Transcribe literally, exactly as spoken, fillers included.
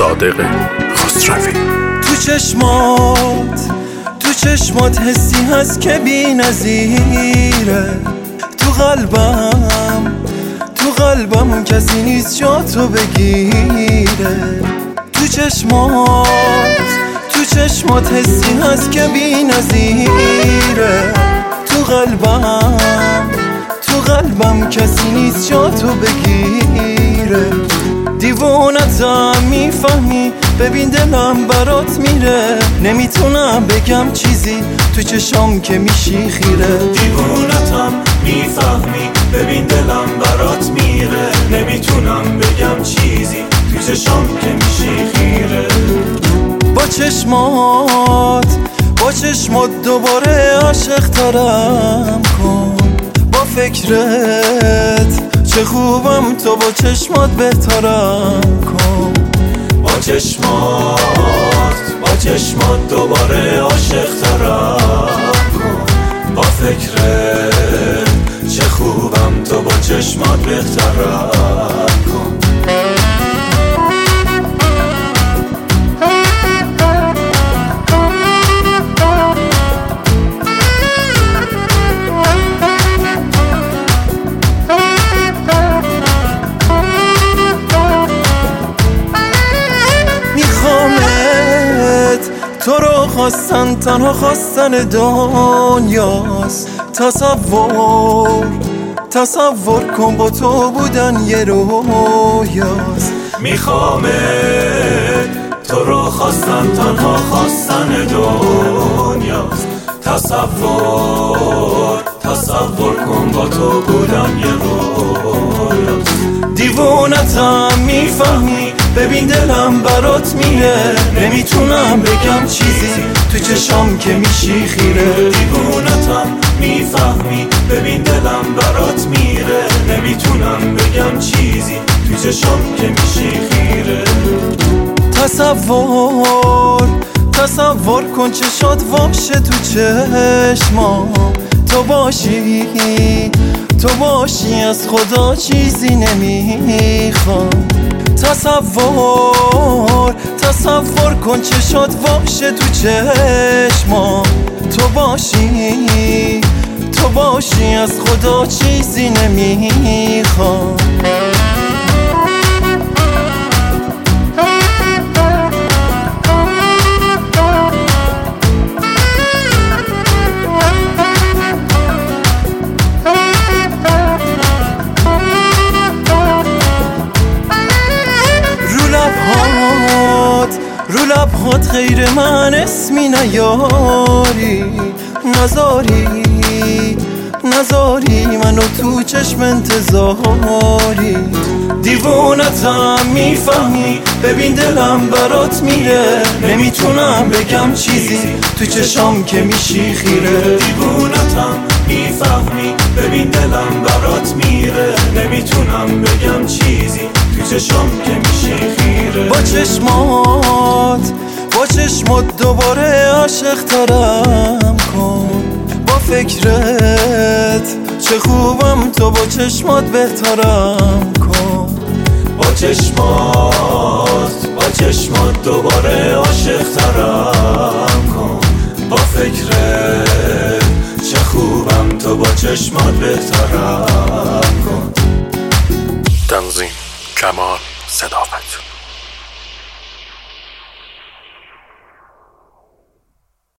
صادق خسروی. تو چشمات تو چشمات حسی هست که بی نظیره، تو قلبم تو قلبم کسی نیست جا تو بگیره. تو چشمات تو چشمات حسی هست که بی نظیره، تو قلبم تو قلبم کسی نیست جا تو بگیره. دیوونتم میفهمی، ببین دلم برات میره، نمیتونم بگم چیزی تو چشام که میشی خیره. دیوونتم میفهمی، ببین دلم برات میره، نمیتونم بگم چیزی تو چشام که میشی خیره. با چشمات با چشمات دوباره عاشق ترم کن، با فکرت چه خوبم تو با چشمات بهترم کن. با چشمات با چشمات دوباره عاشق ترم کن، با فکرت چه خوبم تو با چشمات بهترم کن. تو رو خواستن تنها خواستن دنیاست. تصور تصور کن با تو بودن یه رویاست. میخوامت تو رو خواستن تنها خواستن دنیاست. تصور تصور کن با تو بودن یه رویاست. دیوونتم میفهمی، ببین دلم برات میره، نمیتونم بگم چیزی تو چشام که میشی خیره. دیوونتم میفهمی، ببین دلم برات میره، نمیتونم بگم چیزی تو چشام که میشی خیره. تصور تصور کن چشات واشه تو چشمام، تو باشی تو باشی از خدا چیزی نمیخوام. تصور تصور کن چشات واشه تو چشمام، تو باشی تو باشی از خدا چیزی نمیخوام. رو لبهات غیر من اسمی نیاری، نزاری نزاری منو تو چشم انتظاری. دیوونتم میفهمی، ببین دلم برات میره، نمیتونم بگم چیزی تو چشام که میشی خیره. دیوونتم میفهمی، ببین دلم برات میره، نمیتونم بگم چیزی تو چشام که میشی خیره. با چشمات با چشمات دوباره عاشق ترم کن، با فکرت چه خوبم تو با چشمات بهترم کن. با چشمات با چشمات دوباره عاشق ترم کن، با فکرت چه خوبم تو با چشمات بهترم کن. تنظیم کمال صداقت.